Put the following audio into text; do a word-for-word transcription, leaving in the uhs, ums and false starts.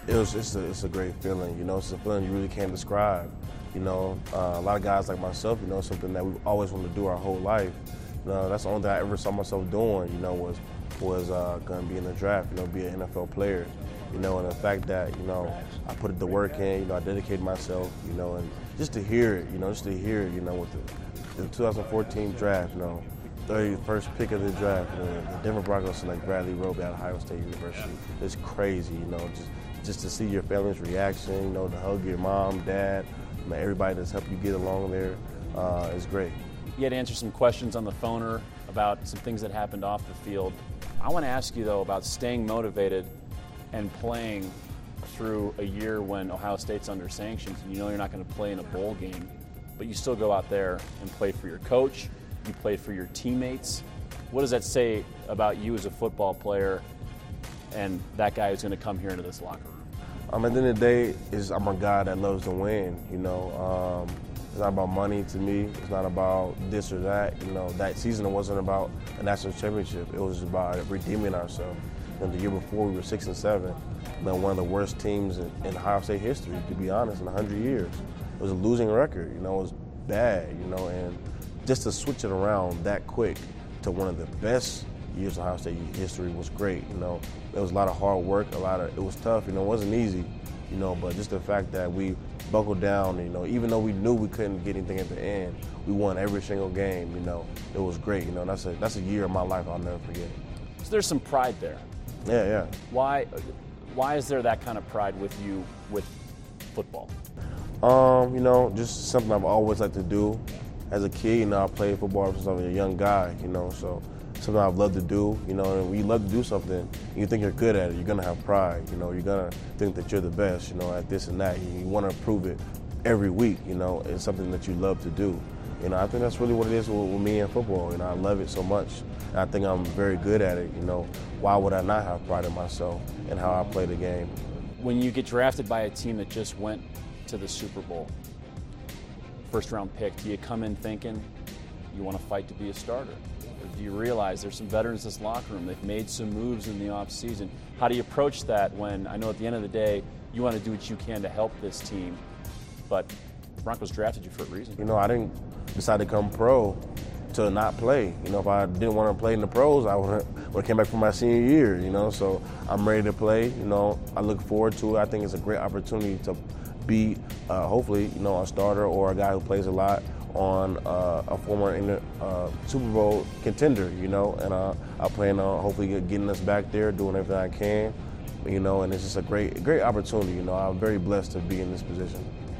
It was just a, it's a great feeling, you know. It's a feeling you really can't describe, you know. Uh, a lot of guys like myself, you know, something that we've always wanted to do our whole life. You know, that's the only thing I ever saw myself doing, you know, was was uh, going to be in the draft, you know, be an N F L player, you know, and the fact that, you know, I put the work in, you know, I dedicated myself, you know, and just to hear it, you know, just to hear it, you know, with the, the two thousand fourteen draft, you know, thirty-first pick of the draft, you know, the Denver Broncos select Bradley Roby out of Ohio State University. It's crazy, you know, just just to see your family's reaction, you know, to hug your mom, dad, you know, everybody that's helped you get along there uh, is great. You had to answer some questions on the phoner about some things that happened off the field. I want to ask you, though, about staying motivated and playing through a year when Ohio State's under sanctions and you know you're not going to play in a bowl game, but you still go out there and play for your coach, you play for your teammates. What does that say about you as a football player and that guy who's going to come here into this locker room? Um, at the end of the day, is I'm a guy that loves to win, you know. Um, It's not about money to me. It's not about this or that. You know, that season it wasn't about a national championship. It was about redeeming ourselves. And the year before we were six and seven, been one of the worst teams in, in Ohio State history, to be honest, in a hundred years. It was a losing record. You know, it was bad. You know, and just to switch it around that quick to one of the best years of Ohio State history was great. You know, there was a lot of hard work. A lot of it was tough. You know, it wasn't easy. You know, but just the fact that we buckled down, you know, even though we knew we couldn't get anything at the end, we won every single game, you know. It was great, you know, that's a that's a year of my life I'll never forget. So there's some pride there. Yeah, yeah. Why why is there that kind of pride with you with football? Um, you know, just something I've always liked to do. As a kid, you know, I played football since I was a young guy, you know, so something I've loved to do, you know, and when you love to do something, and you think you're good at it, you're going to have pride, you know, you're going to think that you're the best, you know, at this and that. You, you want to prove it every week, you know, it's something that you love to do. You know, I think that's really what it is with, with me in football, you know, I love it so much, and I think I'm very good at it, you know. Why would I not have pride in myself and how I play the game? When you get drafted by a team that just went to the Super Bowl, first round pick, do you come in thinking you want to fight to be a starter? Or do you realize there's some veterans in this locker room, they've made some moves in the offseason? How do you approach that when, I know at the end of the day, you want to do what you can to help this team, but the Broncos drafted you for a reason? You know, I didn't decide to come pro to not play. You know, if I didn't want to play in the pros, I would have came back for my senior year, you know, so I'm ready to play. You know, I look forward to it. I think it's a great opportunity to be, uh, hopefully, you know, a starter or a guy who plays a lot on uh, a former uh, Super Bowl contender, you know, and uh, I plan on hopefully getting us back there, doing everything I can, you know, and it's just a great, great opportunity, you know. I'm very blessed to be in this position.